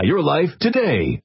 your life today.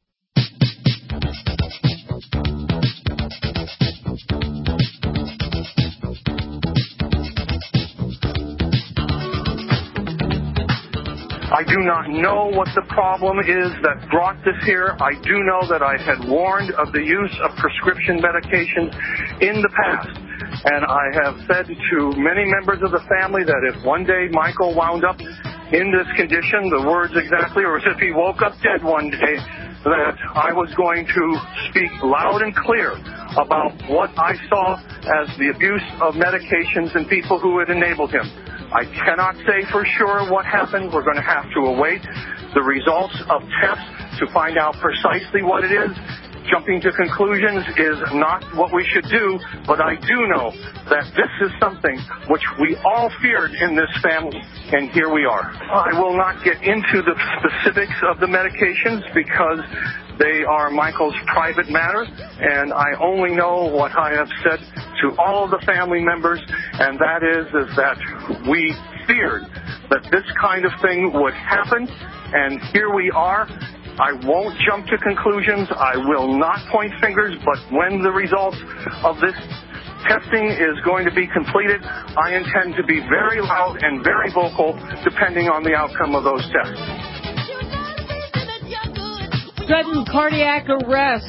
I do not know what the problem is that brought this here. I do know that I had warned of the use of prescription medications in the past. And I have said to many members of the family that if one day Michael wound up in this condition, the words exactly, or as if he woke up dead one day, that I was going to speak loud and clear about what I saw as the abuse of medications and people who had enabled him. I cannot say for sure what happened. We're going to have to await the results of tests to find out precisely what it is. Jumping to conclusions is not what we should do, but I do know that this is something which we all feared in this family, and here we are. I will not get into the specifics of the medications because they are Michael's private matter, and I only know what I have said to all of the family members, and that is that we feared that this kind of thing would happen, and here we are. I won't jump to conclusions. I will not point fingers, but when the results of this testing is going to be completed, I intend to be very loud and very vocal depending on the outcome of those tests. Sudden cardiac arrest.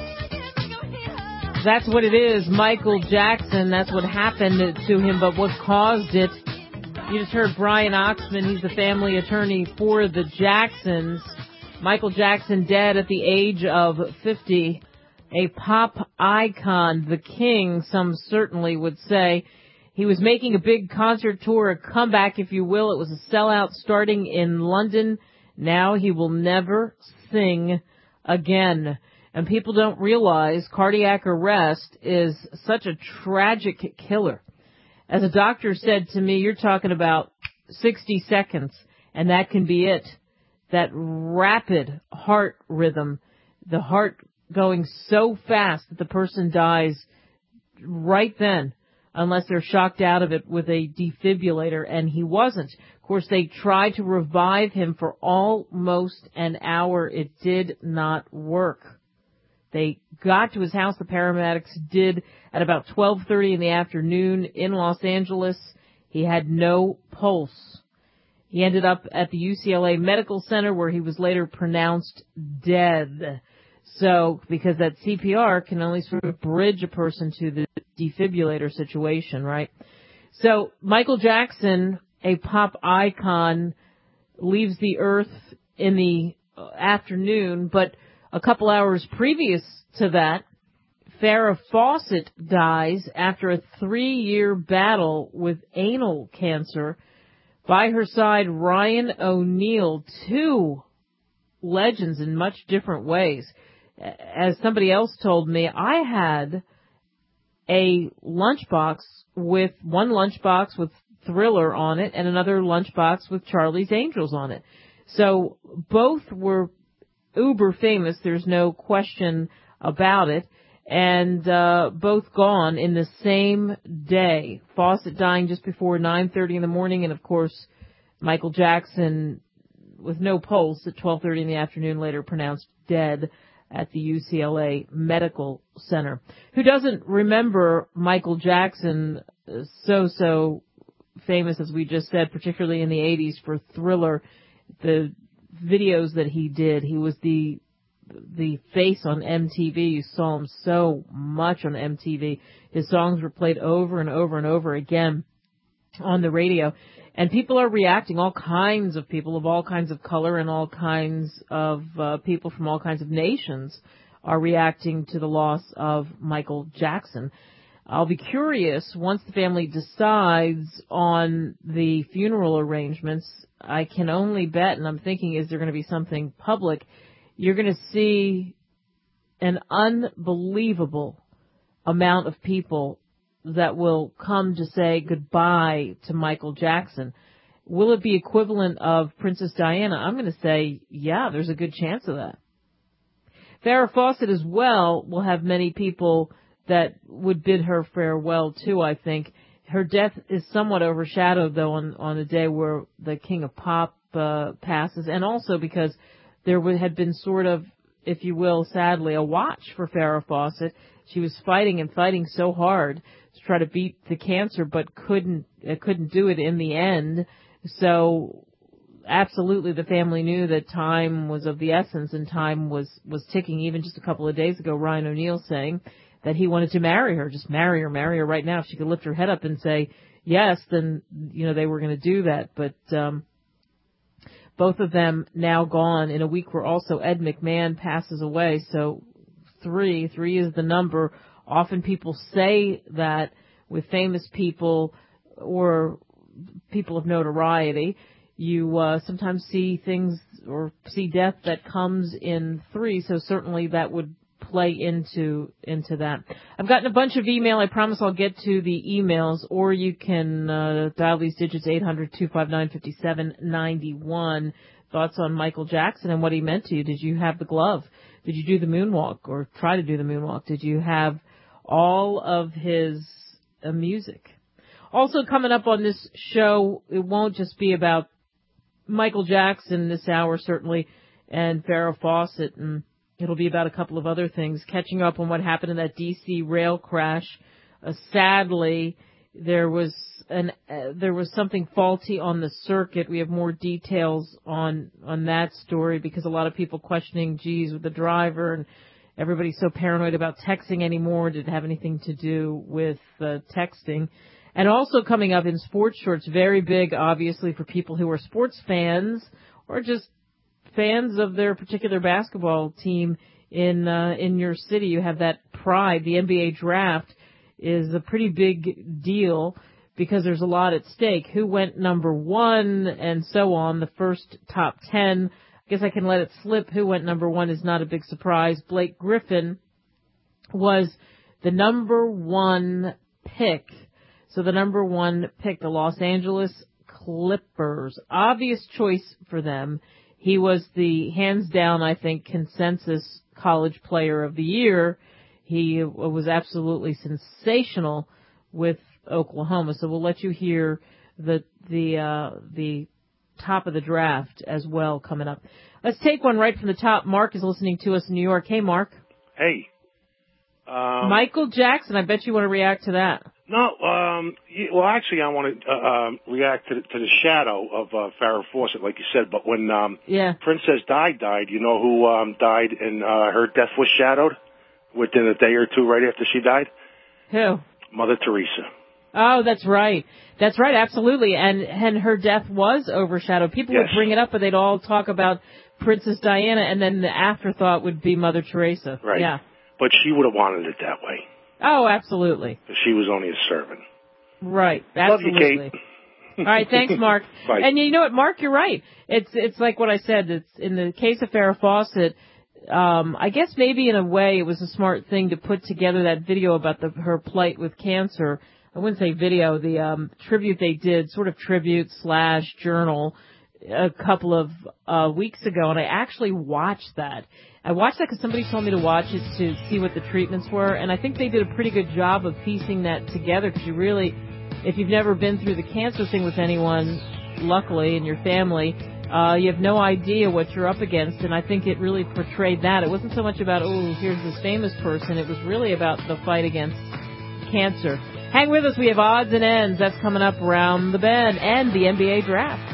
That's what it is. Michael Jackson, that's what happened to him, but what caused it? You just heard Brian Oxman. He's the family attorney for the Jacksons. Michael Jackson dead at the age of 50. A pop icon, the king, some certainly would say. He was making a big concert tour, a comeback, if you will. It was a sellout starting in London. Now he will never sing again. And people don't realize cardiac arrest is such a tragic killer. As a doctor said to me, you're talking about 60 seconds, and that can be it. That rapid heart rhythm, the heart going so fast that the person dies right then, unless they're shocked out of it with a defibrillator, and he wasn't. Of course, they tried to revive him for almost an hour. It did not work. They got to his house, the paramedics did, at about 12:30 in the afternoon in Los Angeles. He had no pulse. He ended up at the UCLA Medical Center where he was later pronounced dead. So, because that CPR can only sort of bridge a person to the defibrillator situation, right? So, Michael Jackson, a pop icon, leaves the earth in the afternoon, but a couple hours previous to that, Farrah Fawcett dies after a 3-year battle with anal cancer. By her side, Ryan O'Neal, two legends in much different ways. As somebody else told me, I had a lunchbox with one lunchbox with Thriller on it and another lunchbox with Charlie's Angels on it. So both were uber famous. There's no question about it. And both gone in the same day. Fawcett dying just before 9:30 in the morning, and of course, Michael Jackson with no pulse at 12:30 in the afternoon, later pronounced dead at the UCLA Medical Center. Who doesn't remember Michael Jackson, so famous as we just said, particularly in the 80s for Thriller, the videos that he did. He was the face on MTV. You saw him so much on MTV. His songs were played over and over and over again on the radio. And people are reacting, all kinds of people of all kinds of color and all kinds of people from all kinds of nations are reacting to the loss of Michael Jackson. I'll be curious, once the family decides on the funeral arrangements, I can only bet, and I'm thinking, is there going to be something public? You're going to see an unbelievable amount of people that will come to say goodbye to Michael Jackson. Will it be equivalent of Princess Diana? I'm going to say, yeah, there's a good chance of that. Farrah Fawcett as well will have many people that would bid her farewell too, I think. Her death is somewhat overshadowed, though, on the day where the King of Pop passes, and also because there had been sort of, if you will, sadly, a watch for Farrah Fawcett. She was fighting so hard to try to beat the cancer, but couldn't do it in the end. So absolutely the family knew that time was of the essence and time was ticking. Even just a couple of days ago, Ryan O'Neal saying that he wanted to marry her, just marry her right now. If she could lift her head up and say yes, then, they were going to do that. But both of them now gone in a week where also Ed McMahon passes away. So three is the number. Often people say that with famous people or people of notoriety, you sometimes see things or see death that comes in 3. So certainly that would play into that. I've gotten a bunch of email. I promise I'll get to the emails, or you can dial these digits, 800-259-5791. Thoughts on Michael Jackson and what he meant to you. Did you have the glove? Did you do the moonwalk or try to do the moonwalk? Did you have all of his music? Also coming up on this show, it won't just be about Michael Jackson this hour, certainly, and Farrah Fawcett, and it'll be about a couple of other things. Catching up on what happened in that D.C. rail crash. Sadly, there was something faulty on the circuit. We have more details on that story because a lot of people questioning, geez, with the driver, and everybody's so paranoid about texting anymore. Did it have anything to do with texting? And also coming up in sports shorts, very big, obviously, for people who are sports fans or just fans of their particular basketball team in your city. You have that pride. The NBA draft is a pretty big deal because there's a lot at stake. Who went number 1 and so on, the first top 10. I guess I can let it slip. Who went number 1 is not a big surprise. Blake Griffin was the number 1 pick. So the number 1 pick, the Los Angeles Clippers. Obvious choice for them. He was the hands down, I think, consensus college player of the year. He was absolutely sensational with Oklahoma. So we'll let you hear the top of the draft as well coming up. Let's take one right from the top. Mark is listening to us in New York. Hey, Mark. Hey. Michael Jackson. I bet you want to react to that. No, well, actually, I want to react to the shadow of Farrah Fawcett, like you said. But when Princess Di died, you know who died and her death was shadowed within a day or two right after she died? Who? Mother Teresa. Oh, that's right. That's right, absolutely. And her death was overshadowed. People would bring it up, but they'd all talk about Princess Diana, and then the afterthought would be Mother Teresa. Right. Yeah. But she would have wanted it that way. Oh, absolutely. She was only a servant. Right. Absolutely. Love you, Kate. All right. Thanks, Mark. Bye. And you know what, Mark, you're right. It's like what I said. It's in the case of Farrah Fawcett. I guess maybe in a way it was a smart thing to put together that video about her plight with cancer. I wouldn't say video. The tribute they did, sort of tribute / journal, a couple of weeks ago, and I actually watched that. I watched that because somebody told me to watch it to see what the treatments were, and I think they did a pretty good job of piecing that together because you really, if you've never been through the cancer thing with anyone, luckily, in your family, you have no idea what you're up against, and I think it really portrayed that. It wasn't so much about, oh, here's this famous person. It was really about the fight against cancer. Hang with us. We have odds and ends. That's coming up around the bend, and the NBA draft.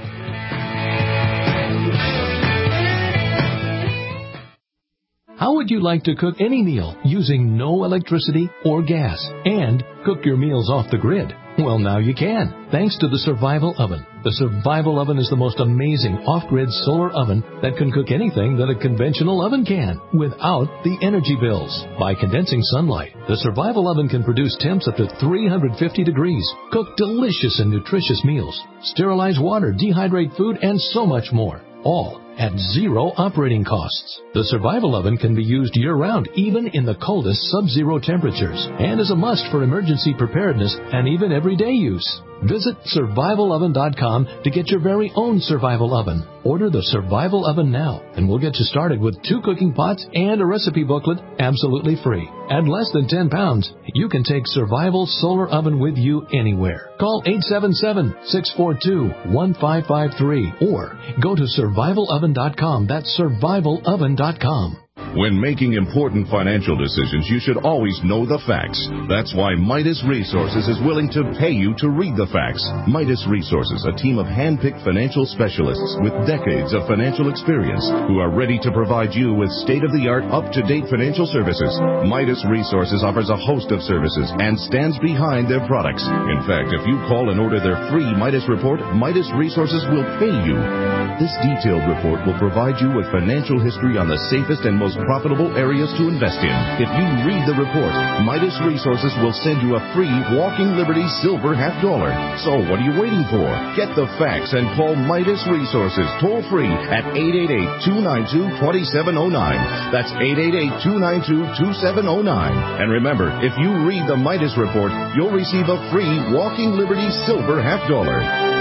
How would you like to cook any meal using no electricity or gas and cook your meals off the grid? Well, now you can, thanks to the Survival Oven. The Survival Oven is the most amazing off-grid solar oven that can cook anything that a conventional oven can without the energy bills. By condensing sunlight, the Survival Oven can produce temps up to 350 degrees, cook delicious and nutritious meals, sterilize water, dehydrate food, and so much more. All at zero operating costs. The Survival Oven can be used year-round, even in the coldest sub-zero temperatures, and is a must for emergency preparedness and even everyday use. Visit SurvivalOven.com to get your very own Survival Oven. Order the Survival Oven now, and we'll get you started with 2 cooking pots and a recipe booklet absolutely free. At less than 10 pounds, you can take Survival Solar Oven with you anywhere. Call 877-642-1553 or go to survivaloven.com survivaloven.com. That's survivaloven.com. When making important financial decisions, you should always know the facts. That's why Midas Resources is willing to pay you to read the facts. Midas Resources, a team of hand-picked financial specialists with decades of financial experience who are ready to provide you with state-of-the-art, up-to-date financial services. Midas Resources offers a host of services and stands behind their products. In fact, if you call and order their free Midas report, Midas Resources will pay you. This detailed report will provide you with financial history on the safest and most profitable areas to invest in. If you read the report, Midas Resources will send you a free Walking Liberty Silver $50. So what are you waiting for? Get the facts and call Midas Resources toll free at 888-292-2709. That's 888-292-2709. And remember, if you read the Midas report, you'll receive a free Walking Liberty Silver $50.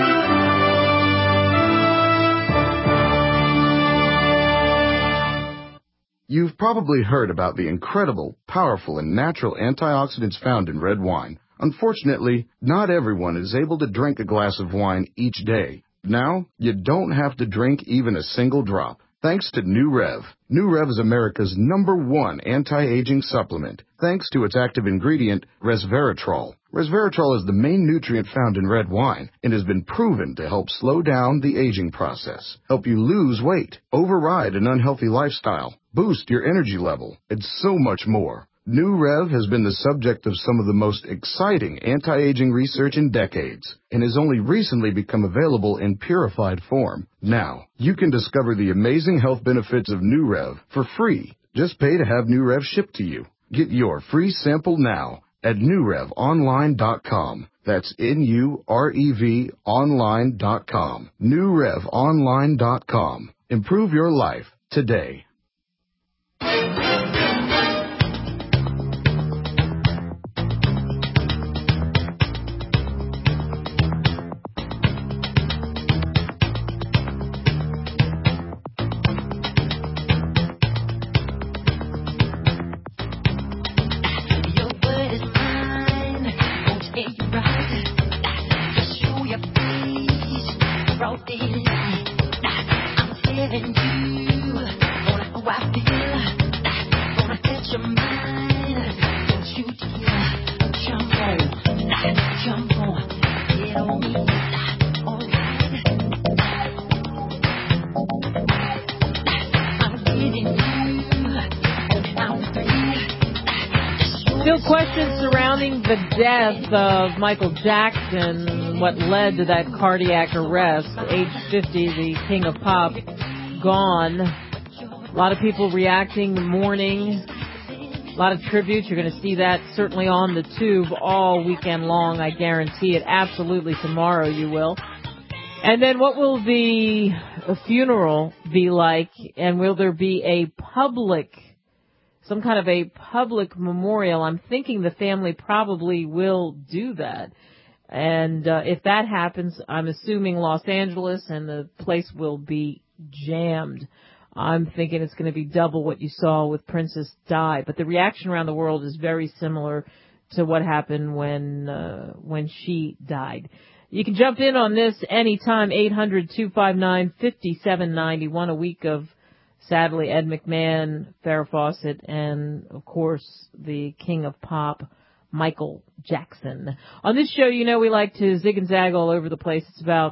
You've probably heard about the incredible, powerful, and natural antioxidants found in red wine. Unfortunately, not everyone is able to drink a glass of wine each day. Now, you don't have to drink even a single drop. Thanks to New Rev. New Rev is America's #1 anti-aging supplement, thanks to its active ingredient, resveratrol. Resveratrol is the main nutrient found in red wine and has been proven to help slow down the aging process, help you lose weight, override an unhealthy lifestyle, boost your energy level, and so much more. New Rev has been the subject of some of the most exciting anti-aging research in decades and has only recently become available in purified form. Now, you can discover the amazing health benefits of New Rev for free. Just pay to have New Rev shipped to you. Get your free sample now at NewRevOnline.com. That's NUREV online.com. NewRevOnline.com. Improve your life today. Still questions surrounding the death of Michael Jackson, what led to that cardiac arrest. Age 50, the king of pop, gone. A lot of people reacting, mourning. A lot of tributes. You're going to see that certainly on the tube all weekend long. I guarantee it. Absolutely tomorrow you will. And then what will the funeral be like? And will there be a some kind of a public memorial? I'm thinking the family probably will do that. And if that happens, I'm assuming Los Angeles, and the place will be jammed. I'm thinking it's going to be double what you saw with Princess Di. But the reaction around the world is very similar to what happened when she died. You can jump in on this anytime, 800-259-5791, a week of, sadly, Ed McMahon, Farrah Fawcett, and, of course, the king of pop, Michael Jackson. On this show, you know we like to zig and zag all over the place. It's about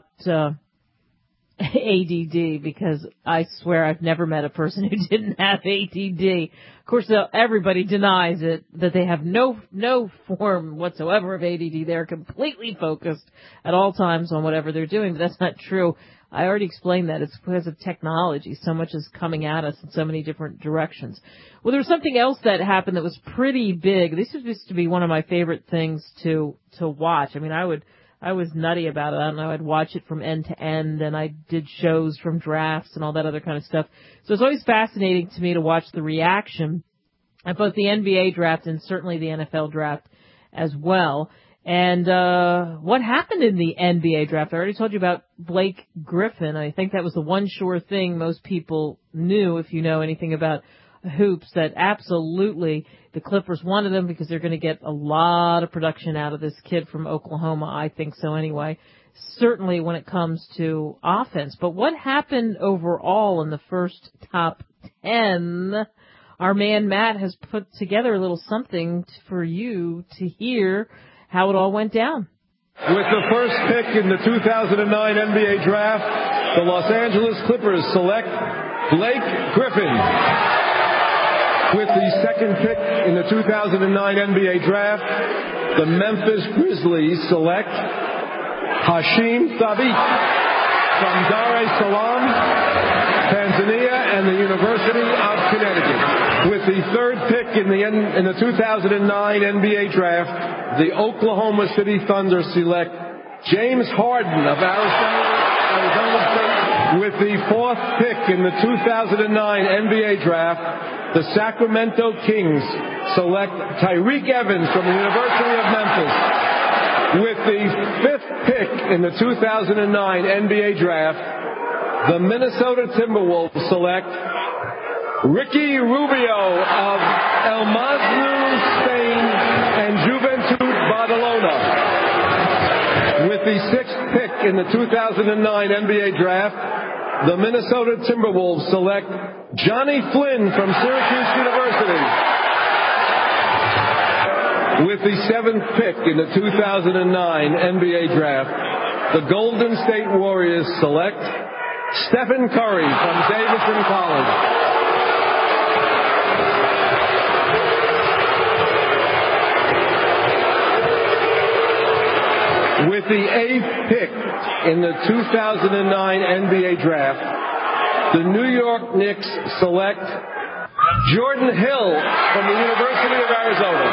ADD, because I swear I've never met a person who didn't have ADD. Of course, everybody denies it, that they have no form whatsoever of ADD. They're completely focused at all times on whatever they're doing, but that's not true. I already explained that. It's because of technology. So much is coming at us in so many different directions. Well, there was something else that happened that was pretty big. This used to be one of my favorite things to watch. I mean, I was nutty about it. I don't know. I'd watch it from end to end, and I did shows from drafts and all that other kind of stuff. So it's always fascinating to me to watch the reaction at both the NBA draft and certainly the NFL draft as well. And what happened in the NBA draft? I already told you about Blake Griffin. I think that was the one sure thing most people knew, if you know anything about hoops, that absolutely the Clippers wanted him because they're going to get a lot of production out of this kid from Oklahoma. I think so anyway. certainly when it comes to offense. But what happened overall in the first top 10? Our man Matt has put together a little something for you to hear how it all went down. With the first pick in the 2009 NBA Draft, the Los Angeles Clippers select Blake Griffin. With the second pick in the 2009 NBA Draft, the Memphis Grizzlies select Hashim Thabit from Dar es Salaam, Tanzania, and the University of Connecticut. With the third pick in the 2009 NBA Draft, the Oklahoma City Thunder select James Harden of Arizona State. With the fourth pick in the 2009 NBA Draft, the Sacramento Kings select Tyreke Evans from the University of Memphis. With the fifth pick in the 2009 NBA Draft, the Minnesota Timberwolves select Ricky Rubio of El Masnou, Spain, and Juventud Badalona. With the sixth pick in the 2009 NBA Draft, the Minnesota Timberwolves select Johnny Flynn from Syracuse University. With the seventh pick in the 2009 NBA Draft, the Golden State Warriors select Stephen Curry from Davidson College. With the eighth pick in the 2009 NBA Draft, the New York Knicks select Jordan Hill from the University of Arizona.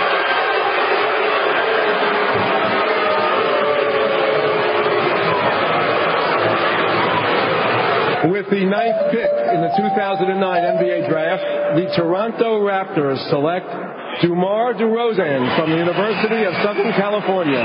With the ninth pick in the 2009 NBA Draft, the Toronto Raptors select DeMar DeRozan from the University of Southern California.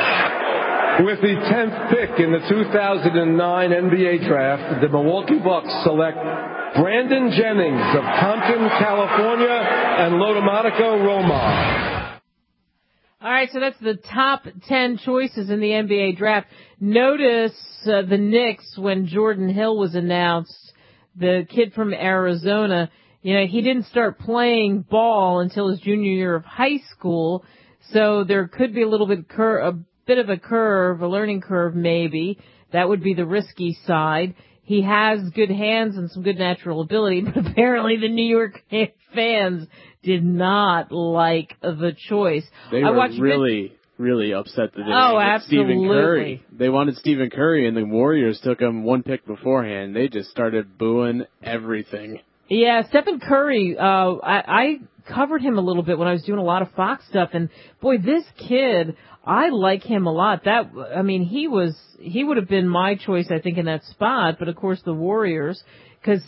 With the 10th pick in the 2009 NBA Draft, the Milwaukee Bucks select Brandon Jennings of Compton, California, and Lodomatica, Roma. All right, so that's the top 10 choices in the NBA Draft. Notice the Knicks, when Jordan Hill was announced, the kid from Arizona, he didn't start playing ball until his junior year of high school, so there could be a bit of a curve, a learning curve maybe. That would be the risky side. He has good hands and some good natural ability, but apparently the New York fans did not like the choice. They were really upset that they didn't get Stephen Curry. They wanted Stephen Curry, and the Warriors took him one pick beforehand. They just started booing everything. Yeah, Stephen Curry, I covered him a little bit when I was doing a lot of Fox stuff, and boy, this kid, I like him a lot. He would have been my choice, I think, in that spot, but of course the Warriors, because,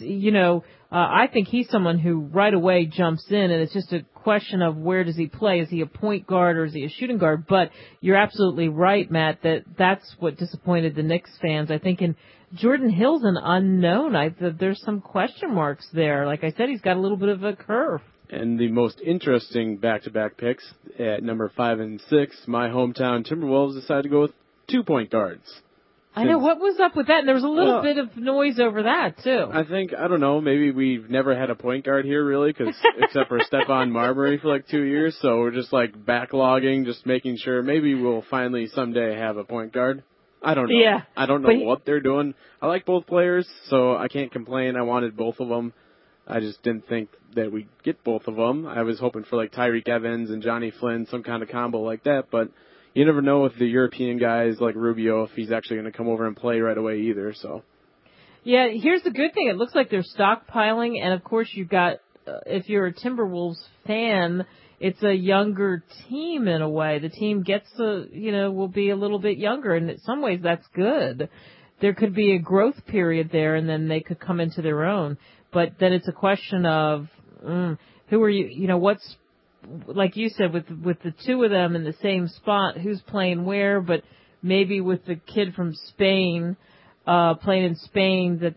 I think he's someone who right away jumps in, and it's just a question of where does he play? Is he a point guard or is he a shooting guard? But you're absolutely right, Matt, that's what disappointed the Knicks fans. I think Jordan Hill's an unknown. There's some question marks there. Like I said, he's got a little bit of a curve. And the most interesting back-to-back picks at number 5 and 6, my hometown Timberwolves decided to go with 2-point guards. I know, what was up with that? And there was a little bit of noise over that, too. I don't know, maybe we've never had a point guard here, really, except for Stephon Marbury for like 2 years, so we're just like backlogging, just making sure maybe we'll finally someday have a point guard. I don't know. Yeah. I don't know what they're doing. I like both players, so I can't complain. I wanted both of them. I just didn't think that we'd get both of them. I was hoping for like Tyreke Evans and Johnny Flynn, some kind of combo like that, but you never know with the European guys like Rubio if he's actually going to come over and play right away either. So, yeah, here's the good thing. It looks like they're stockpiling, and of course you've got, if you're a Timberwolves fan, it's a younger team in a way. The team will be a little bit younger, and in some ways that's good. There could be a growth period there, and then they could come into their own. But then it's a question of who are you? What's, like you said, with the two of them in the same spot, who's playing where? But maybe with the kid from Spain playing in Spain, that they'll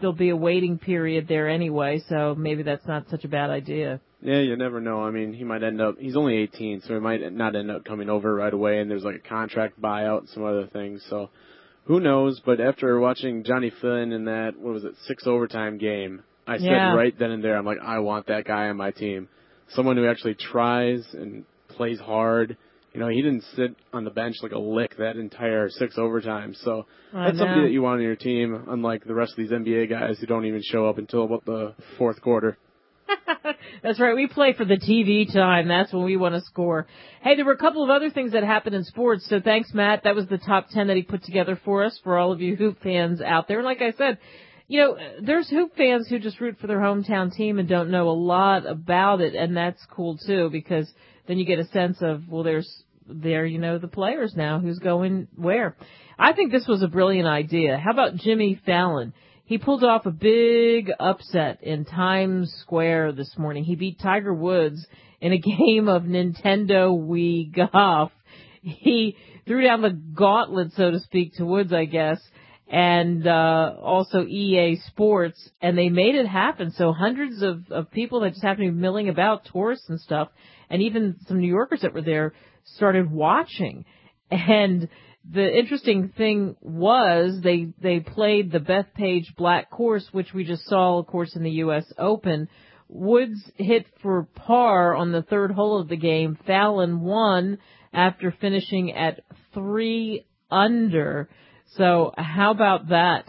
there'll be a waiting period there anyway, so maybe that's not such a bad idea. Yeah, you never know. I mean, he's only 18, so he might not end up coming over right away, and there's like a contract buyout and some other things, so who knows? But after watching Johnny Flynn in that, 6 overtime game, I said right then and there, I'm like, I want that guy on my team. Someone who actually tries and plays hard. He didn't sit on the bench like a lick that entire 6 overtime. So that's somebody that you want on your team, unlike the rest of these NBA guys who don't even show up until about the fourth quarter. That's right. We play for the TV time. That's when we want to score. Hey, there were a couple of other things that happened in sports. So thanks, Matt. That was the top 10 that he put together for us, for all of you hoop fans out there. And like I said, there's hoop fans who just root for their hometown team and don't know a lot about it. And that's cool too, because then you get a sense of, the players now, who's going where. I think this was a brilliant idea. How about Jimmy Fallon? He pulled off a big upset in Times Square this morning. He beat Tiger Woods in a game of Nintendo Wii Golf. He threw down the gauntlet, so to speak, to Woods, I guess, and also EA Sports, and they made it happen. So hundreds of people that just happened to be milling about, tourists and stuff, and even some New Yorkers that were there started watching. And the interesting thing was they played the Bethpage Black course, which we just saw, of course, in the U.S. Open. Woods hit for par on the third hole of the game. Fallon won after finishing at 3 under. So how about that?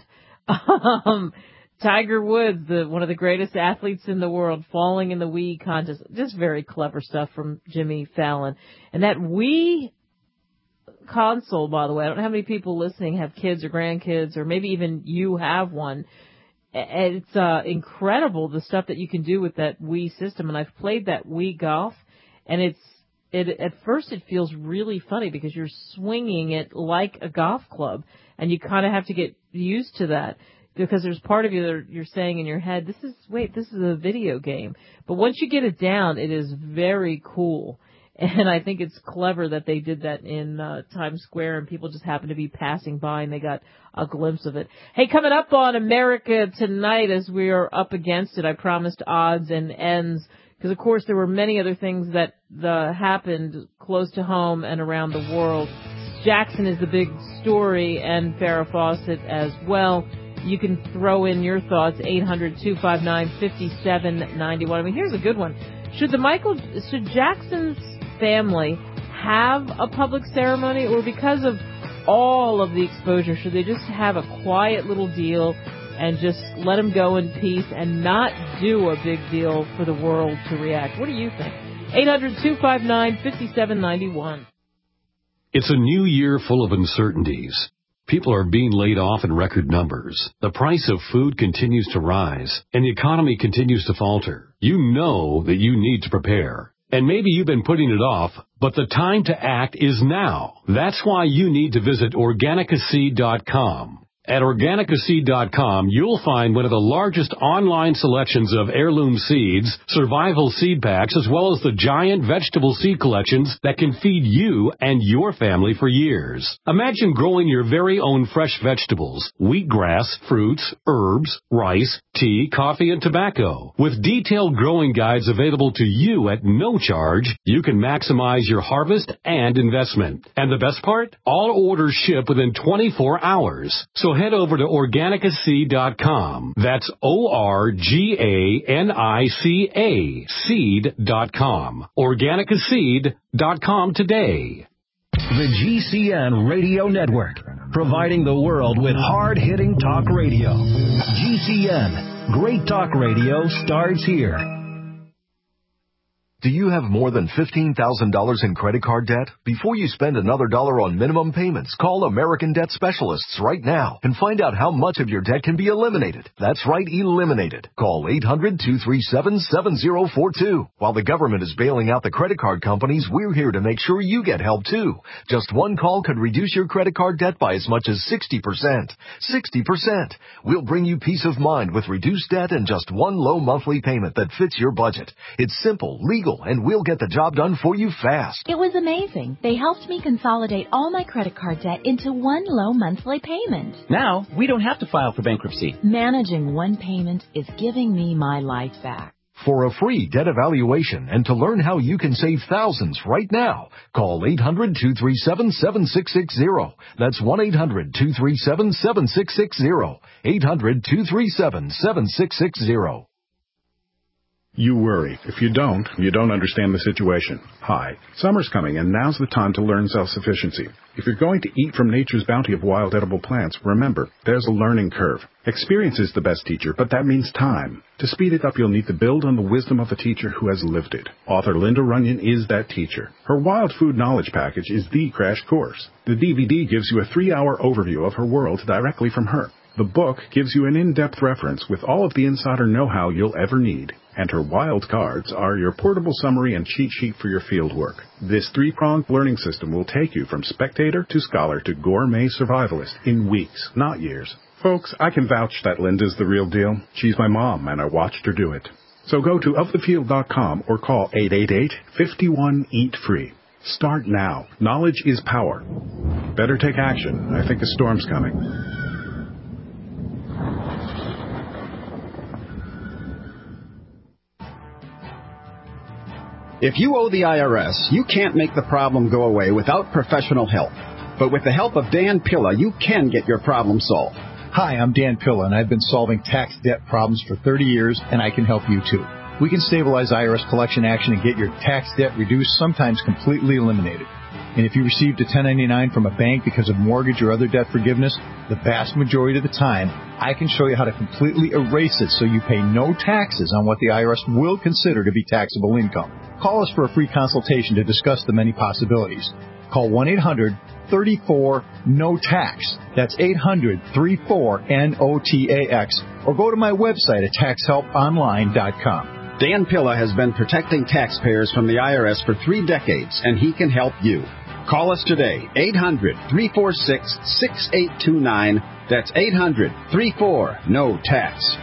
Tiger Woods, one of the greatest athletes in the world, falling in the Wii contest. Just very clever stuff from Jimmy Fallon. And that Wii console, by the way, I don't know how many people listening have kids or grandkids, or maybe even you have one. It's incredible the stuff that you can do with that Wii system. And I've played that Wii Golf, and at first it feels really funny because you're swinging it like a golf club, and you kind of have to get used to that, because there's part of you that you're saying in your head, this is a video game. But once you get it down, it is very cool. And I think it's clever that they did that in Times Square, and people just happened to be passing by and they got a glimpse of it. Hey, coming up on America Tonight, as we are up against it, I promised odds and ends, because of course there were many other things that happened close to home and around the world. Jackson is the big story, and Farrah Fawcett as well. You can throw in your thoughts, 800-259-5791. I mean, here's a good one. Should Jackson's family have a public ceremony, or because of all of the exposure, should they just have a quiet little deal and just let him go in peace and not do a big deal for the world to react? What do you think? 800-259-5791. It's a new year full of uncertainties. People are being laid off in record numbers. The price of food continues to rise, and the economy continues to falter. You know that you need to prepare. And maybe you've been putting it off, but the time to act is now. That's why you need to visit Organicaseed.com. At Organicaseed.com, you'll find one of the largest online selections of heirloom seeds, survival seed packs, as well as the giant vegetable seed collections that can feed you and your family for years. Imagine growing your very own fresh vegetables, wheatgrass, fruits, herbs, rice, tea, coffee, and tobacco. With detailed growing guides available to you at no charge, you can maximize your harvest and investment. And the best part? All orders ship within 24 hours. So head over to Organicaseed.com. That's Organica seed.com. Organicaseed.com today. The GCN Radio Network, providing the world with hard-hitting talk radio. GCN, great talk radio starts here. Do you have more than $15,000 in credit card debt? Before you spend another dollar on minimum payments, call American Debt Specialists right now and find out how much of your debt can be eliminated. That's right, eliminated. Call 800-237-7042. While the government is bailing out the credit card companies, we're here to make sure you get help too. Just one call could reduce your credit card debt by as much as 60%. 60%. We'll bring you peace of mind with reduced debt and just one low monthly payment that fits your budget. It's simple, legal, deal, and we'll get the job done for you fast. It was amazing. They helped me consolidate all my credit card debt into one low monthly payment. Now, we don't have to file for bankruptcy. Managing one payment is giving me my life back. For a free debt evaluation and to learn how you can save thousands right now, call 800-237-7660. That's 1-800-237-7660. 800-237-7660. You worry. If you don't understand the situation. Hi, summer's coming, and now's the time to learn self-sufficiency. If you're going to eat from nature's bounty of wild edible plants, remember, there's a learning curve. Experience is the best teacher, but that means time. To speed it up, you'll need to build on the wisdom of a teacher who has lived it. Author Linda Runyon is that teacher. Her Wild Food Knowledge Package is the crash course. The DVD gives you a 3-hour overview of her world directly from her. The book gives you an in-depth reference with all of the insider know-how you'll ever need. And her wild cards are your portable summary and cheat sheet for your field work. This 3-pronged learning system will take you from spectator to scholar to gourmet survivalist in weeks, not years. Folks, I can vouch that Linda's the real deal. She's my mom, and I watched her do it. So go to ofthefield.com or call 888-51-EAT-FREE. Start now. Knowledge is power. Better take action. I think a storm's coming. If you owe the IRS, you can't make the problem go away without professional help. But with the help of Dan Pilla, you can get your problem solved. Hi, I'm Dan Pilla, and I've been solving tax debt problems for 30 years, and I can help you too. We can stabilize IRS collection action and get your tax debt reduced, sometimes completely eliminated. And if you received a 1099 from a bank because of mortgage or other debt forgiveness, the vast majority of the time, I can show you how to completely erase it so you pay no taxes on what the IRS will consider to be taxable income. Call us for a free consultation to discuss the many possibilities. Call 1-800-34-NO-TAX. That's 800-34-NOTAX. Or go to my website at taxhelponline.com. Dan Pilla has been protecting taxpayers from the IRS for 3 decades, and he can help you. Call us today, 800-346-6829. That's 800-34-NO-TAX.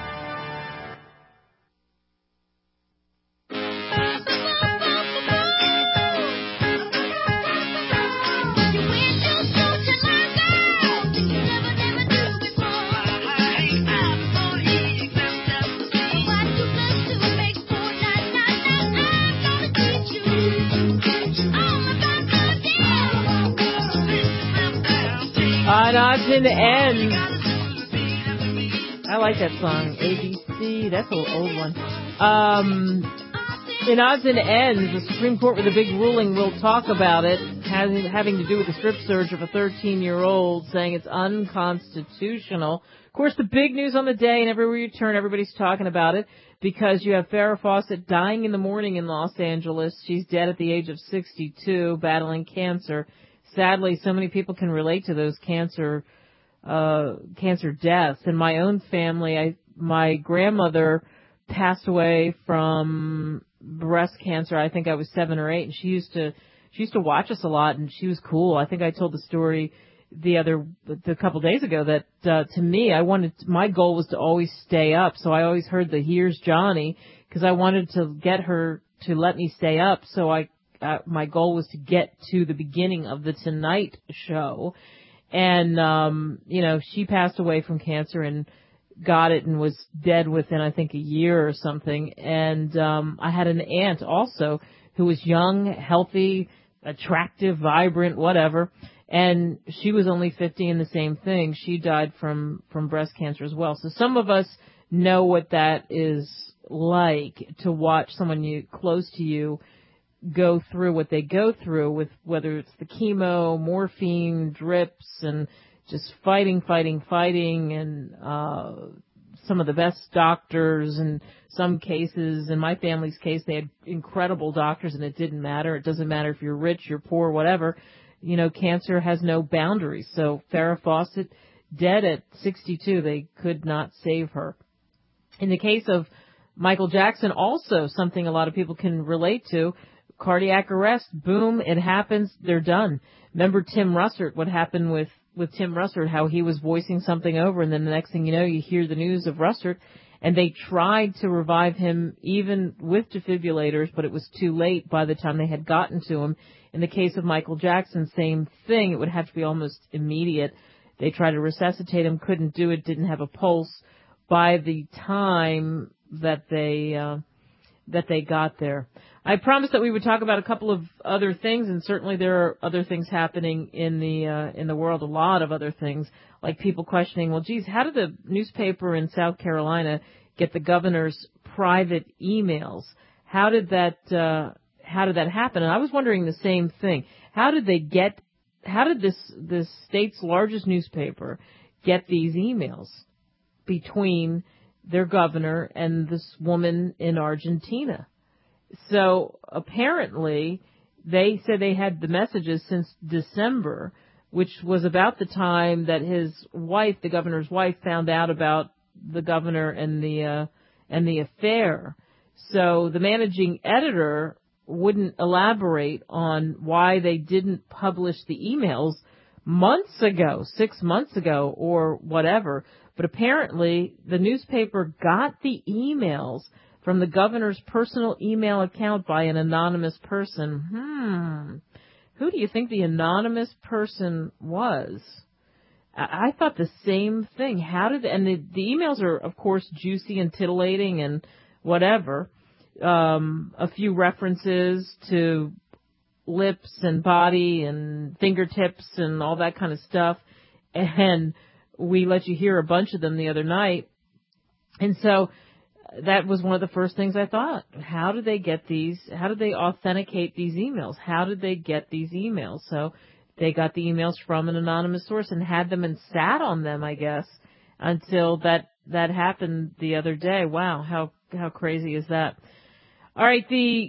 Odds and Ends. I like that song. ABC. That's an old one. In Odds and Ends, the Supreme Court with a big ruling, we'll talk about it, having to do with the strip search of a 13-year-old, saying it's unconstitutional. Of course, the big news on the day, and everywhere you turn, everybody's talking about it, because you have Farrah Fawcett dying in the morning in Los Angeles. She's dead at the age of 62, battling cancer. Sadly, so many people can relate to those cancer deaths. In my own family, my grandmother passed away from breast cancer. I think I was 7 or 8, and she used to watch us a lot, and she was cool. I think I told the story a couple days ago that to me, my goal was to always stay up. So I always heard the "Here's Johnny" because I wanted to get her to let me stay up. So my goal was to get to the beginning of the Tonight Show. And, she passed away from cancer and got it and was dead within, I think, a year or something. And I had an aunt also who was young, healthy, attractive, vibrant, whatever. And she was only 50 and the same thing. She died from breast cancer as well. So some of us know what that is like, to watch someone close to you go through what they go through, with whether it's the chemo, morphine, drips, and just fighting, and some of the best doctors in some cases. In my family's case, they had incredible doctors, and it didn't matter. It doesn't matter if you're rich, you're poor, whatever. Cancer has no boundaries. So Farrah Fawcett, dead at 62, they could not save her. In the case of Michael Jackson, also something a lot of people can relate to. Cardiac arrest, boom, it happens, they're done. Remember Tim Russert, what happened with Tim Russert, how he was voicing something over, and then the next thing you know, you hear the news of Russert, And they tried to revive him even with defibrillators, but it was too late by the time they had gotten to him. In the case of Michael Jackson, same thing. It would have to be almost immediate. They tried to resuscitate him, couldn't do it, didn't have a pulse by the time that they got there. I promised that we would talk about a couple of other things, and certainly there are other things happening in the world, a lot of other things, like people questioning, well, geez, how did the newspaper in South Carolina get the governor's private emails? How did that happen? And I was wondering the same thing. How did this state's largest newspaper get these emails between their governor and this woman in Argentina? So apparently they said they had the messages since December, which was about the time that his wife, the governor's wife, found out about the governor and the affair. So the managing editor wouldn't elaborate on why they didn't publish the emails months ago, 6 months ago, or whatever. But apparently the newspaper got the emails from the governor's personal email account by an anonymous person. Who do you think the anonymous person was? I thought the same thing. And the emails are, of course, juicy and titillating and whatever. A few references to lips and body and fingertips and all that kind of stuff. And we let you hear a bunch of them the other night. And so that was one of the first things I thought. How did they get these? How did they authenticate these emails? How did they get these emails? So they got the emails from an anonymous source and had them and sat on them, I guess, until that happened the other day. Wow, how crazy is that? All right,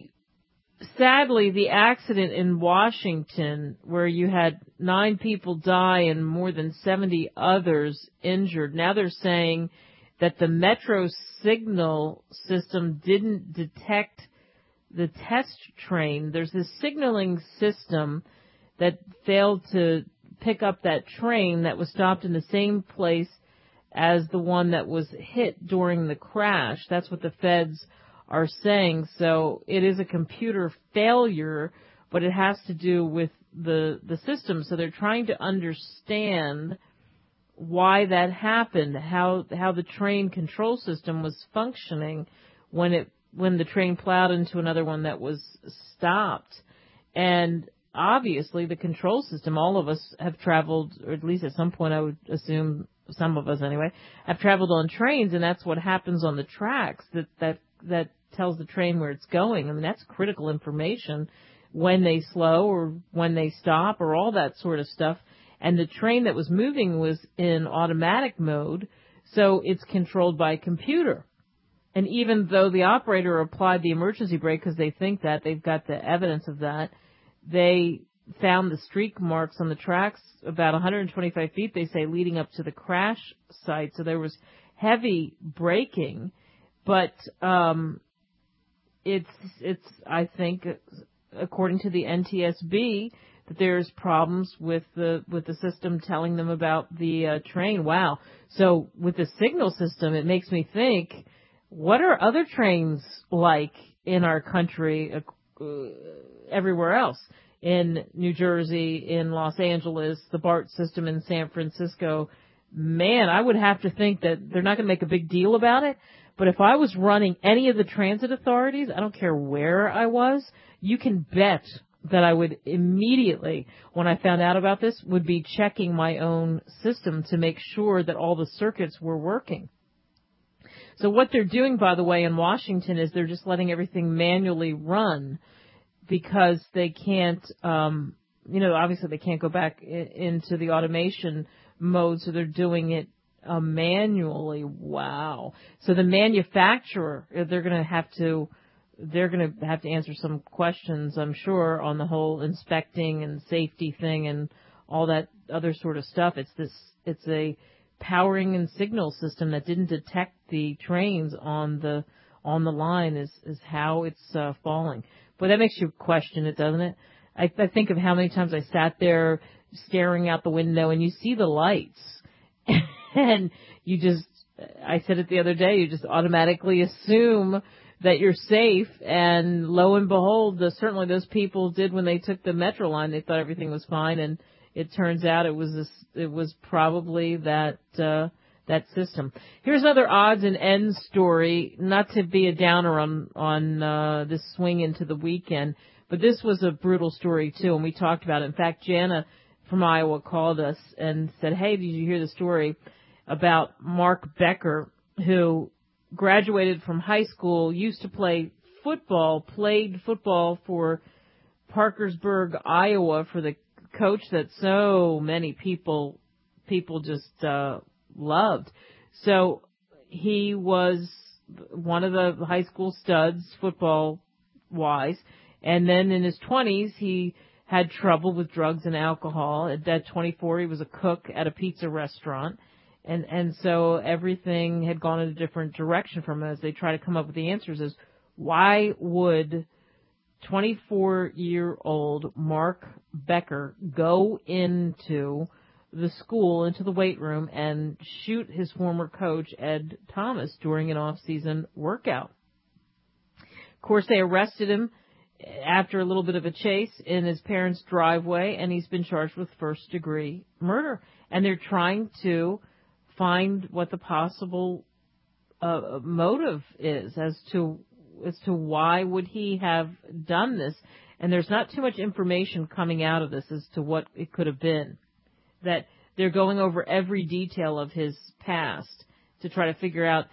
sadly, the accident in Washington where you had 9 people die and more than 70 others injured. Now they're saying that the Metro signal system didn't detect the test train. There's this signaling system that failed to pick up that train that was stopped in the same place as the one that was hit during the crash. That's what the feds are saying. So it is a computer failure, but it has to do with the system. So they're trying to understand why that happened, how the train control system was functioning when the train plowed into another one that was stopped. And obviously the control system, all of us have traveled, or at least at some point I would assume some of us anyway, have traveled on trains, and that's what happens on the tracks, that tells the train where it's going. I mean, that's critical information when they slow or when they stop or all that sort of stuff. And the train that was moving was in automatic mode, so it's controlled by a computer. And even though the operator applied the emergency brake because they think that, they've got the evidence of that, they found the streak marks on the tracks about 125 feet, they say, leading up to the crash site. So there was heavy braking, but it's I think, according to the NTSB, that there's problems with the system telling them about the train. Wow. So with the signal system, it makes me think, what are other trains like in our country, everywhere else? In New Jersey, in Los Angeles, the BART system in San Francisco. Man, I would have to think that they're not going to make a big deal about it. But if I was running any of the transit authorities, I don't care where I was, you can bet that I would immediately, when I found out about this, would be checking my own system to make sure that all the circuits were working. So what they're doing, by the way, in Washington is they're just letting everything manually run because they can't, obviously they can't go back into the automation mode, so they're doing it manually. Wow. So the manufacturer, they're going to have to answer some questions, I'm sure, on the whole inspecting and safety thing and all that other sort of stuff. It's a powering and signal system that didn't detect the trains on the line is how it's falling. But that makes you question it, doesn't it? I think of how many times I sat there staring out the window and you see the lights and you just I said it the other day, you just automatically assume that you're safe, and lo and behold, certainly those people did when they took the Metro line. They thought everything was fine, and it turns out it was probably that system. Here's another odds and ends story, not to be a downer on this swing into the weekend, but this was a brutal story too, and we talked about it. In fact, Jana from Iowa called us and said, "Hey, did you hear the story about Mark Becker, who graduated from high school, used to play football, played football for Parkersburg, Iowa, for the coach that so many people just loved." So he was one of the high school studs, football-wise, and then in his 20s, he had trouble with drugs and alcohol. At 24, he was a cook at a pizza restaurant. And so everything had gone in a different direction from him as they try to come up with the answers is, why would 24-year-old Mark Becker go into the school, into the weight room, and shoot his former coach, Ed Thomas, during an off-season workout? Of course, they arrested him after a little bit of a chase in his parents' driveway, and he's been charged with first-degree murder. And they're trying to find what the possible motive is as to why would he have done this. And there's not too much information coming out of this as to what it could have been. That they're going over every detail of his past to try to figure out,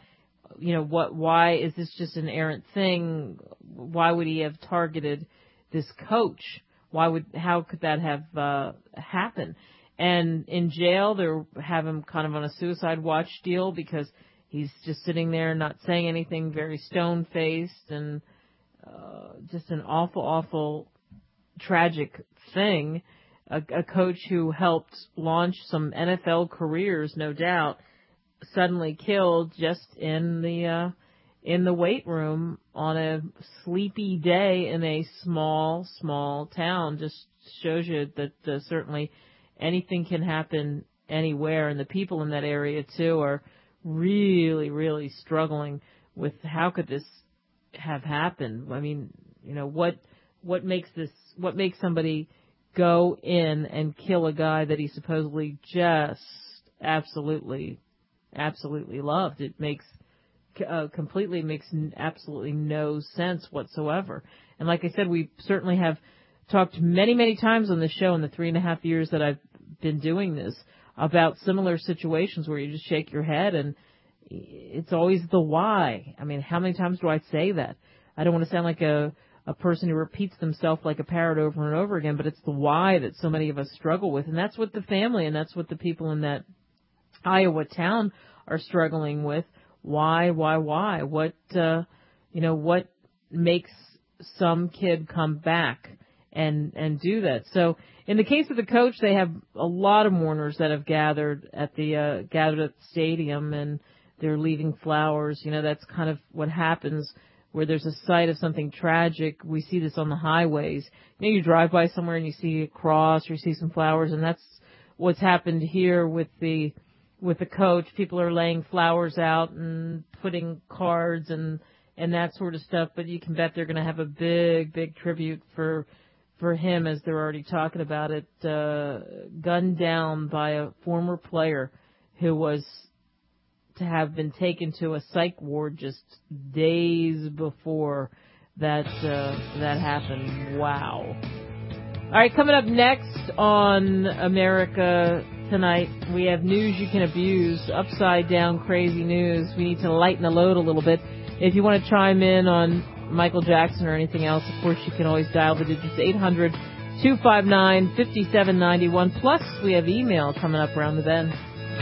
why is this just an errant thing? Why would he have targeted this coach? How could that have happened? And in jail, they have him kind of on a suicide watch deal because he's just sitting there not saying anything, very stone-faced, and just an awful, awful, tragic thing. A coach who helped launch some NFL careers, no doubt, suddenly killed just in the weight room on a sleepy day in a small, small town. Just shows you that certainly anything can happen anywhere, and the people in that area too are really, really struggling with how could this have happened. I mean, what makes somebody go in and kill a guy that he supposedly just absolutely loved? It makes absolutely no sense whatsoever. And like I said, we certainly have talked many, many times on the show in the 3.5 years that I've been doing this about similar situations where you just shake your head, and it's always the why. I mean, how many times do I say that? I don't want to sound like a person who repeats themselves like a parrot over and over again, but it's the why that so many of us struggle with, and that's what the family and that's what the people in that Iowa town are struggling with. Why? What makes some kid come back and do that? So in the case of the coach, they have a lot of mourners that have gathered at the stadium, and they're leaving flowers. That's kind of what happens where there's a site of something tragic. We see this on the highways. You drive by somewhere and you see a cross or you see some flowers, and that's what's happened here with the coach. People are laying flowers out and putting cards and that sort of stuff, but you can bet they're going to have a big, big tribute for him, as they're already talking about it, gunned down by a former player who was to have been taken to a psych ward just days before that happened. Wow. All right, coming up next on America Tonight, we have news you can abuse, upside down crazy news. We need to lighten the load a little bit. If you want to chime in on Michael Jackson or anything else, of course, you can always dial the digits 800-259-5791. Plus, we have email coming up around the bend.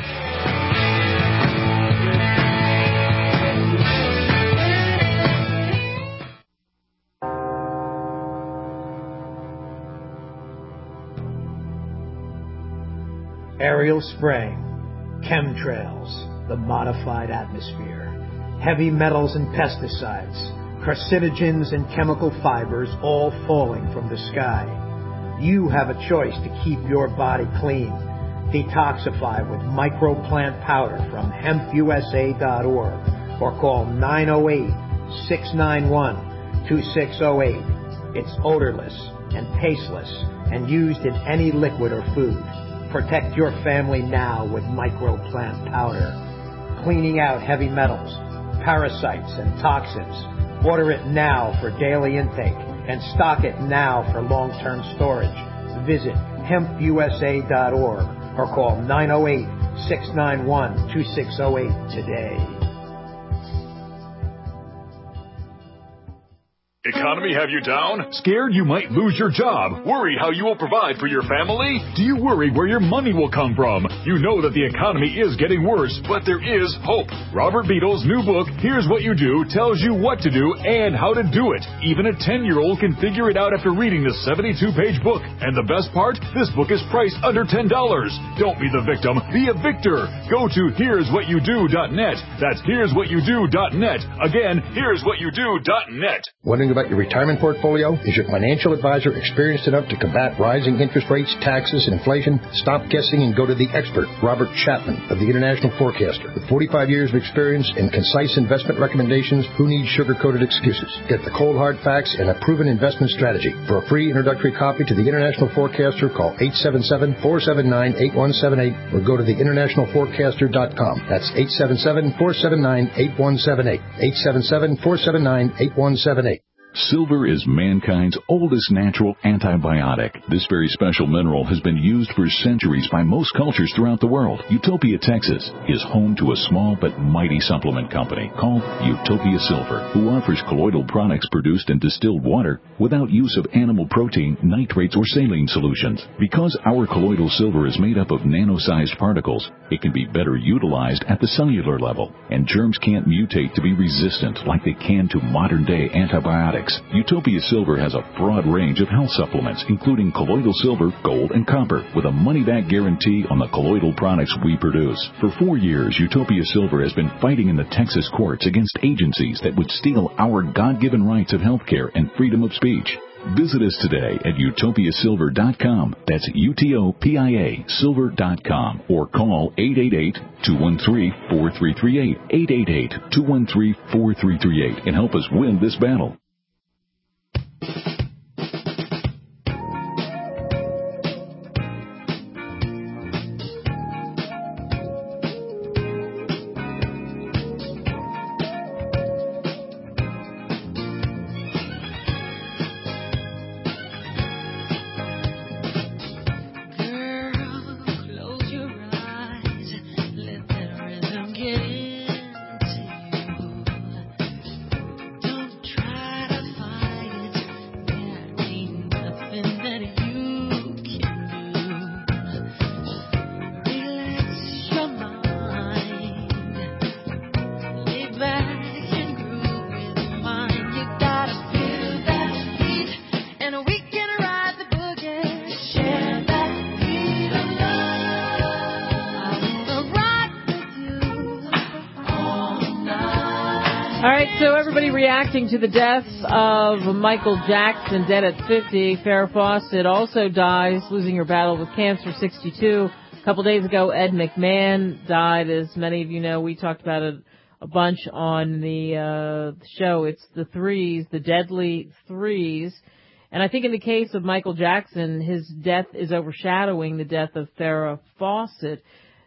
Aerial spraying, chemtrails, the modified atmosphere, heavy metals and pesticides, carcinogens and chemical fibers all falling from the sky. You have a choice to keep your body clean. Detoxify with microplant powder from hempusa.org or call 908-691-2608. It's odorless and tasteless and used in any liquid or food. Protect your family now with microplant powder. Cleaning out heavy metals, parasites, and toxins. Order it now for daily intake and stock it now for long-term storage. Visit hempusa.org or call 908-691-2608 today. Economy have you down? Scared you might lose your job? Worried how you will provide for your family? Do you worry where your money will come from? You know that the economy is getting worse, but there is hope. Robert Beadle's new book, Here's What You Do, tells you what to do and how to do it. Even a 10-year-old can figure it out after reading the 72-page book. And the best part? This book is priced under $10. Don't be the victim. Be a victor. Go to here'swhatyoudo.net. That's here'swhatyoudo.net. Again, here'swhatyoudo.net. Wondering about your retirement portfolio? Is your financial advisor experienced enough to combat rising interest rates, taxes, and inflation? Stop guessing and go to the expert, Robert Chapman of the International Forecaster. With 45 years of experience and concise investment recommendations, who needs sugar-coated excuses? Get the cold hard facts and a proven investment strategy. For a free introductory copy to the International Forecaster, call 877-479-8178 or go to theinternationalforecaster.com. That's 877-479-8178. 877-479-8178. Silver is mankind's oldest natural antibiotic. This very special mineral has been used for centuries by most cultures throughout the world. Utopia, Texas is home to a small but mighty supplement company called Utopia Silver, who offers colloidal products produced in distilled water without use of animal protein, nitrates, or saline solutions. Because our colloidal silver is made up of nano-sized particles, it can be better utilized at the cellular level, and germs can't mutate to be resistant like they can to modern-day antibiotics. Utopia Silver has a broad range of health supplements, including colloidal silver, gold, and copper, with a money-back guarantee on the colloidal products we produce. For 4 years, Utopia Silver has been fighting in the Texas courts against agencies that would steal our God-given rights of health care and freedom of speech. Visit us today at utopiasilver.com. That's UTOPIA silver.com, or call 888-213-4338, 888-213-4338, and help us win this battle. Reacting to the death of Michael Jackson, dead at 50. Farrah Fawcett also dies, losing her battle with cancer, 62. A couple days ago, Ed McMahon died. As many of you know, we talked about it a bunch on the show. It's the threes, the deadly threes. And I think in the case of Michael Jackson, his death is overshadowing the death of Farrah Fawcett.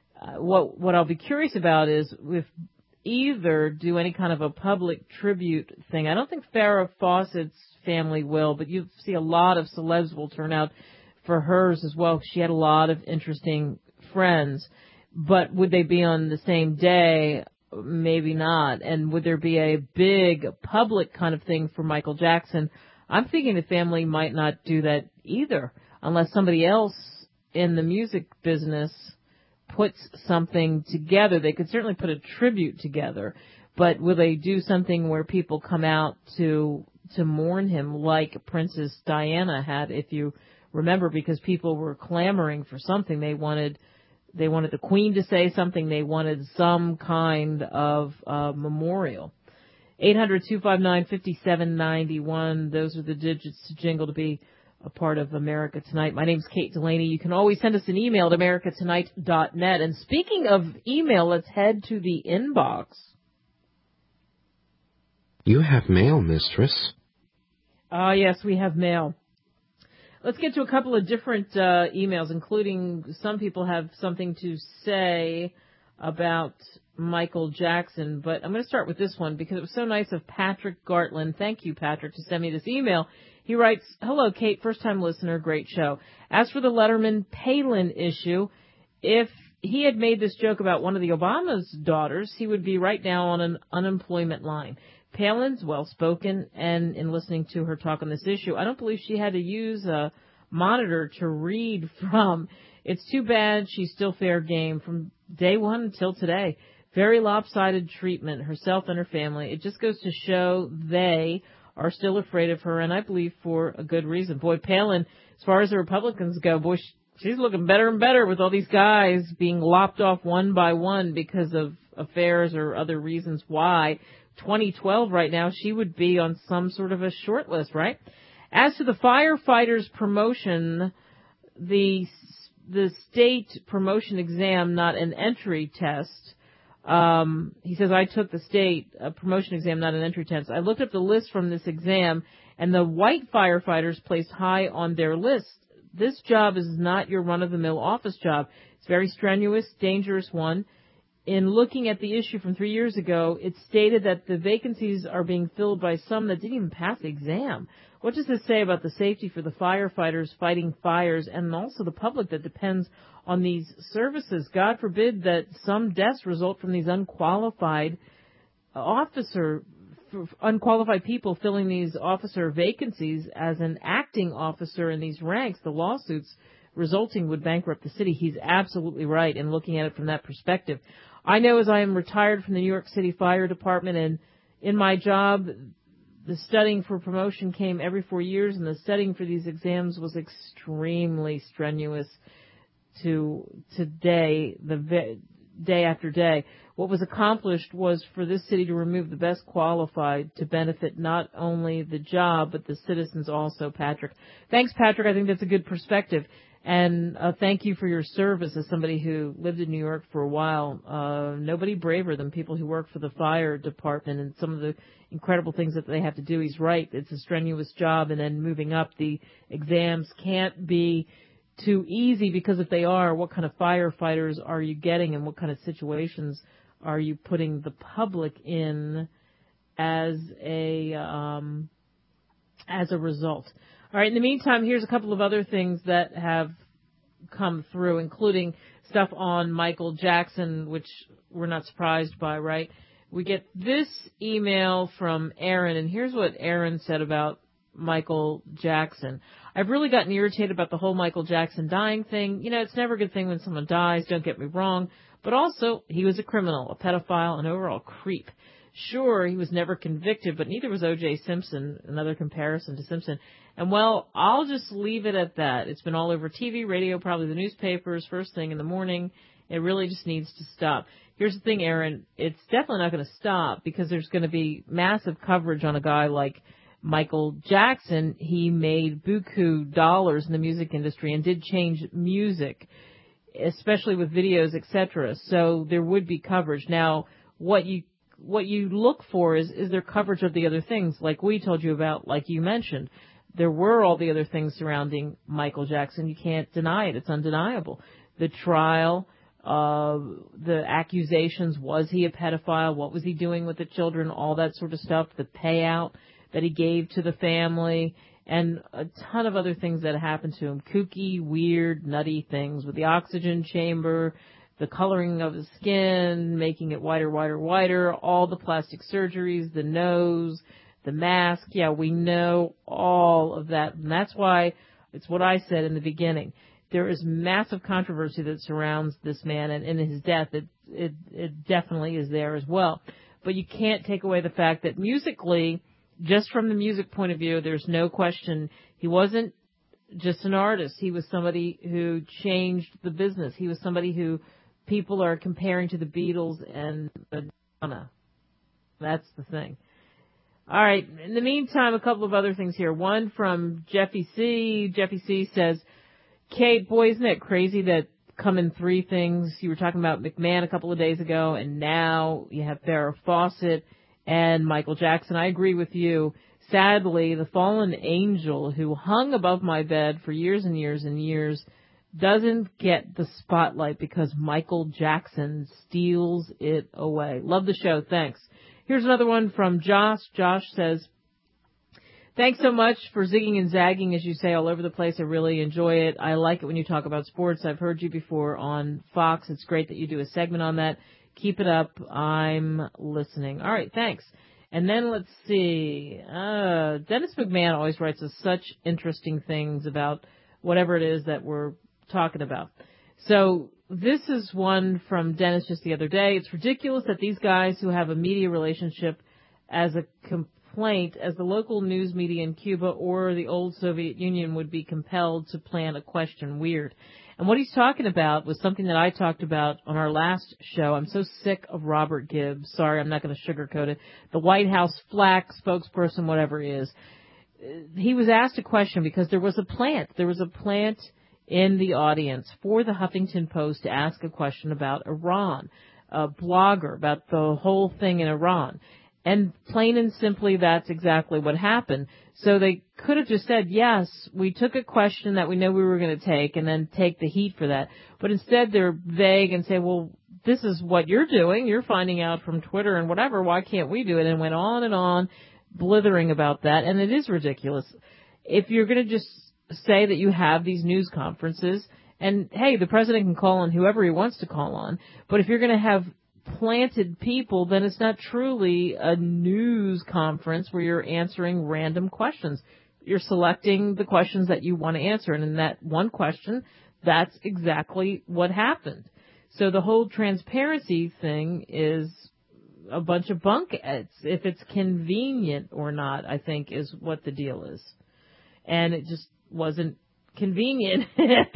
What I'll be curious about is if either do any kind of a public tribute thing. I don't think Farrah Fawcett's family will, but you see a lot of celebs will turn out for hers as well. She had a lot of interesting friends. But would they be on the same day? Maybe not. And would there be a big public kind of thing for Michael Jackson? I'm thinking the family might not do that either, unless somebody else in the music business puts something together. They could certainly put a tribute together, but will they do something where people come out to mourn him like Princess Diana had, if you remember, because people were clamoring for something. They wanted the Queen to say something. They wanted some kind of memorial. 800-259-5791. Those are the digits to jingle to be a part of America Tonight. My name's Kate Delaney. You can always send us an email at americatonight.net. And speaking of email, let's head to the inbox. You have mail, mistress. Yes, we have mail. Let's get to a couple of different emails, including some people have something to say about Michael Jackson. But I'm going to start with this one because it was so nice of Patrick Gartland. Thank you, Patrick, to send me this email. He writes, "Hello, Kate, first-time listener, great show. As for the Letterman-Palin issue, if he had made this joke about one of the Obama's daughters, he would be right now on an unemployment line. Palin's well-spoken, and in listening to her talk on this issue, I don't believe she had to use a monitor to read from. It's too bad she's still fair game from day one until today. Very lopsided treatment, herself and her family. It just goes to show they are still afraid of her, and I believe for a good reason. Boy, Palin, as far as the Republicans go, boy, she's looking better and better with all these guys being lopped off one by one because of affairs or other reasons why. 2012 right now, she would be on some sort of a short list, right? As to the firefighters promotion, the state promotion exam, not an entry test. He says, I took the state promotion exam, not an entry test. I looked up the list from this exam, and the white firefighters placed high on their list. This job is not your run-of-the-mill office job. It's a very strenuous, dangerous one. In looking at the issue from 3 years ago, it stated that the vacancies are being filled by some that didn't even pass the exam. What does this say about the safety for the firefighters fighting fires and also the public that depends on these services? God forbid that some deaths result from these unqualified people filling these officer vacancies. As an acting officer in these ranks, the lawsuits resulting would bankrupt the city. He's absolutely right in looking at it from that perspective. I know as I am retired from the New York City Fire Department, and in my job, the studying for promotion came every 4 years, and the studying for these exams was extremely strenuous to day after day. What was accomplished was for this city to remove the best qualified to benefit not only the job, but the citizens also, Patrick. Thanks, Patrick. I think that's a good perspective. And thank you for your service as somebody who lived in New York for a while. Nobody braver than people who work for the fire department and some of the incredible things that they have to do. He's right. It's a strenuous job, and then moving up, the exams can't be too easy, because if they are, what kind of firefighters are you getting, and what kind of situations are you putting the public in as a result? All right, in the meantime, here's a couple of other things that have come through, including stuff on Michael Jackson, which we're not surprised by, right? We get this email from Aaron, and here's what Aaron said about Michael Jackson. I've really gotten irritated about the whole Michael Jackson dying thing. You know, it's never a good thing when someone dies, don't get me wrong, but also he was a criminal, a pedophile, an overall creep. Sure, he was never convicted, but neither was O.J. Simpson, another comparison to Simpson. And, well, I'll just leave it at that. It's been all over TV, radio, probably the newspapers, first thing in the morning. It really just needs to stop. Here's the thing, Aaron. It's definitely not going to stop because there's going to be massive coverage on a guy like Michael Jackson. He made buku dollars in the music industry and did change music, especially with videos, etc. So there would be coverage. Now, what you look for is there coverage of the other things, like we told you about, like you mentioned. There were all the other things surrounding Michael Jackson. You can't deny it. It's undeniable. The trial, the accusations, was he a pedophile? What was he doing with the children? All that sort of stuff. The payout that he gave to the family, and a ton of other things that happened to him. Kooky, weird, nutty things with the oxygen chamber, the coloring of his skin, making it whiter, all the plastic surgeries, the nose, the mask. Yeah, we know all of that. And that's why it's what I said in the beginning. There is massive controversy that surrounds this man, and in his death, it definitely is there as well. But you can't take away the fact that musically, just from the music point of view, there's no question he wasn't just an artist. He was somebody who changed the business. He was somebody who people are comparing to the Beatles and Madonna. That's the thing. All right. In the meantime, a couple of other things here. One from Jeffy C. Jeffy C. says, Kate, boy, isn't it crazy that come in three things? You were talking about McMahon a couple of days ago, and now you have Farrah Fawcett and Michael Jackson. I agree with you. Sadly, the fallen angel who hung above my bed for years and years and years doesn't get the spotlight because Michael Jackson steals it away. Love the show. Thanks. Here's another one from Josh. Josh says, thanks so much for zigging and zagging, as you say, all over the place. I really enjoy it. I like it when you talk about sports. I've heard you before on Fox. It's great that you do a segment on that. Keep it up. I'm listening. All right, thanks. And then let's see. Dennis McMahon always writes us such interesting things about whatever it is that we're talking about. So this is one from Dennis just the other day. It's ridiculous that these guys who have a media relationship as a complaint as the local news media in Cuba or the old Soviet Union would be compelled to plan a question. Weird. And what he's talking about was something that I talked about on our last show. I'm so sick of Robert Gibbs. Sorry, I'm not going to sugarcoat it. The White House flack spokesperson, whatever it is. He was asked a question because there was a plant. There was a plant in the audience for the Huffington Post to ask a question about Iran, a blogger about the whole thing in Iran. And plain and simply, that's exactly what happened. So they could have just said, yes, we took a question that we know we were going to take and then take the heat for that. But instead they're vague and say, well, this is what you're doing. You're finding out from Twitter and whatever. Why can't we do it? And went on, blithering about that. And it is ridiculous. If you're going to just say that you have these news conferences, and hey, the president can call on whoever he wants to call on. But if you're going to have planted people, then it's not truly a news conference where you're answering random questions. You're selecting the questions that you want to answer. And in that one question, that's exactly what happened. So the whole transparency thing is a bunch of bunk. If it's convenient or not, I think is what the deal is. And it just wasn't convenient.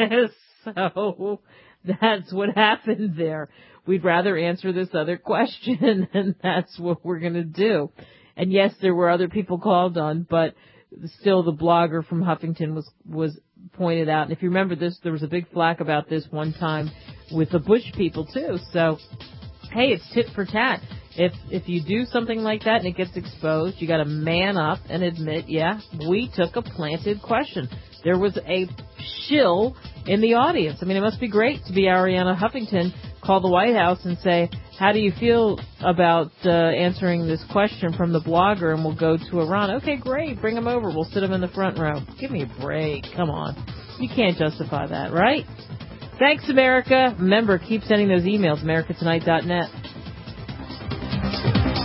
So that's what happened there. We'd rather answer this other question, and that's what we're going to do. And yes, there were other people called on, but still the blogger from Huffington was pointed out. And if you remember this, there was a big flack about this one time with the Bush people too. So, hey, it's tit for tat. If you do something like that and it gets exposed, you got to man up and admit, yeah, we took a planted question. There was a shill in the audience. I mean, it must be great to be Arianna Huffington, call the White House and say, how do you feel about answering this question from the blogger, and we'll go to Iran. Okay, great. Bring them over. We'll sit them in the front row. Give me a break. Come on. You can't justify that, right? Thanks, America. Remember, keep sending those emails, americatonight.net.